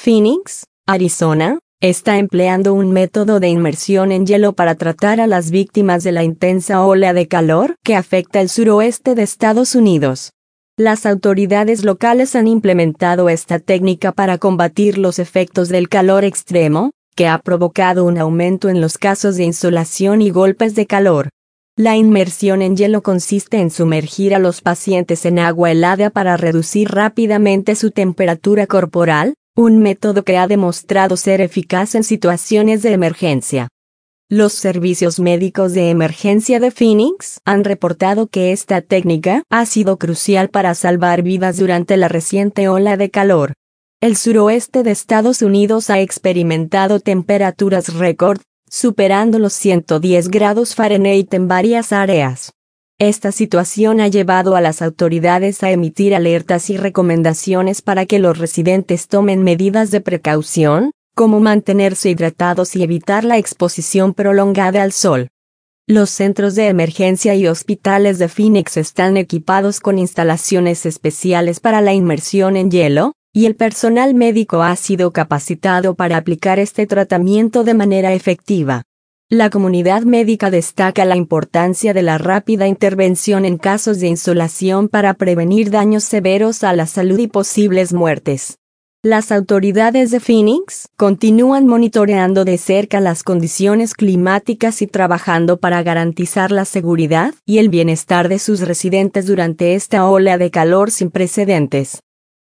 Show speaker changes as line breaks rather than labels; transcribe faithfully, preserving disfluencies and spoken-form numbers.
Phoenix, Arizona, está empleando un método de inmersión en hielo para tratar a las víctimas de la intensa ola de calor que afecta el suroeste de Estados Unidos. Las autoridades locales han implementado esta técnica para combatir los efectos del calor extremo, que ha provocado un aumento en los casos de insolación y golpes de calor. La inmersión en hielo consiste en sumergir a los pacientes en agua helada para reducir rápidamente su temperatura corporal, un método que ha demostrado ser eficaz en situaciones de emergencia. Los servicios médicos de emergencia de Phoenix han reportado que esta técnica ha sido crucial para salvar vidas durante la reciente ola de calor. El suroeste de Estados Unidos ha experimentado temperaturas récord, superando los ciento diez grados Fahrenheit en varias áreas. Esta situación ha llevado a las autoridades a emitir alertas y recomendaciones para que los residentes tomen medidas de precaución, como mantenerse hidratados y evitar la exposición prolongada al sol. Los centros de emergencia y hospitales de Phoenix están equipados con instalaciones especiales para la inmersión en hielo, y el personal médico ha sido capacitado para aplicar este tratamiento de manera efectiva. La comunidad médica destaca la importancia de la rápida intervención en casos de insolación para prevenir daños severos a la salud y posibles muertes. Las autoridades de Phoenix continúan monitoreando de cerca las condiciones climáticas y trabajando para garantizar la seguridad y el bienestar de sus residentes durante esta ola de calor sin precedentes.